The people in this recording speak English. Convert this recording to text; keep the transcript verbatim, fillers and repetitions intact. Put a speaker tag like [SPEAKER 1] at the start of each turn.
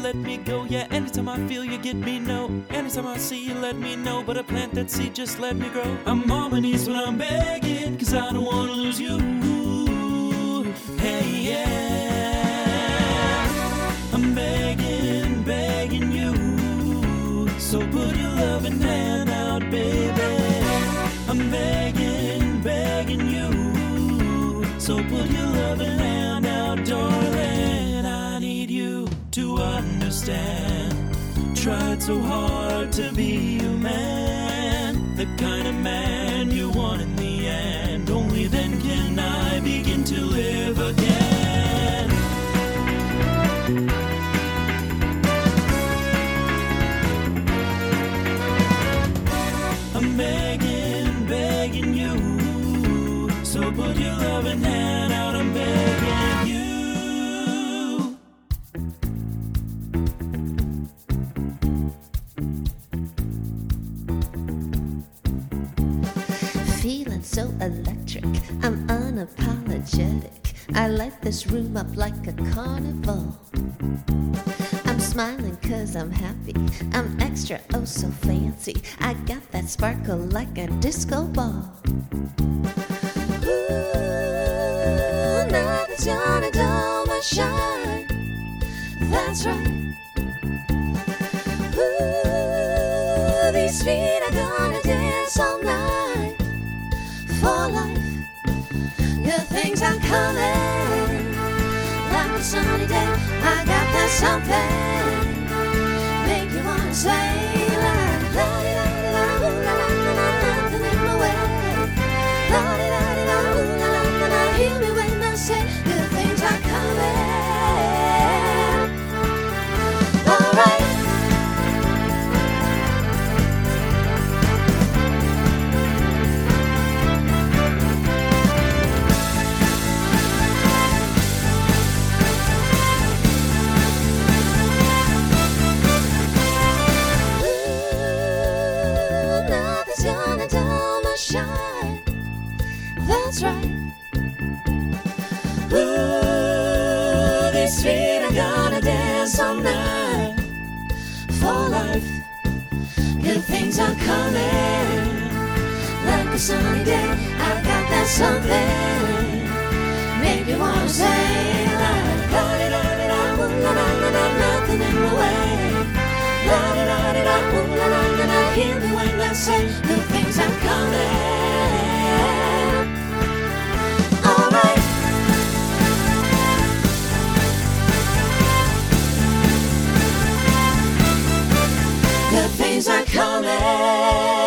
[SPEAKER 1] let me go. Yeah, anytime I feel you get me, no. Anytime I see you, let me know. But I plant that seed, just let me grow. I'm on my knees when I'm begging, cause I don't wanna lose you. Hey, yeah. I'm begging, begging you. So put your loving hand out, baby. I'm begging, begging you. So put your loving hand out, darling. I need you to understand. Tried so hard to be a man, the kind of man you want in the end. Only then can I begin to live again. I'm begging, begging you. So put your loving hand out, I'm begging you.
[SPEAKER 2] Feeling so electric, I'm unapologetic. I light this room up like a carnival. I'm smiling cause I'm happy, I'm extra oh so fancy. I got that sparkle like a disco ball. Ooh, nothing's gonna dull my shine. That's right. Ooh, these feet are gonna dance all night. For life, good things are coming. Like a sunny day, I got that something. Make you wanna say like la-di-da-di-da, ooh-la-la-la-la, nothing in my way. La-di-da-di-da, ooh-la-la-la-la, hear me when I say good things are coming. Alright. Gonna dull my shine. That's right. Ooh, these feet are gonna dance all night. For life, good things are coming. Like a sunny day, I got that something. Make you wanna say like la-di-da-di-da, ooh-la-la-la-la, nothing in my way. La-di-da-di-da, ooh-la-la-la-la, hear me when I say good things are coming. Alright. Good things are coming.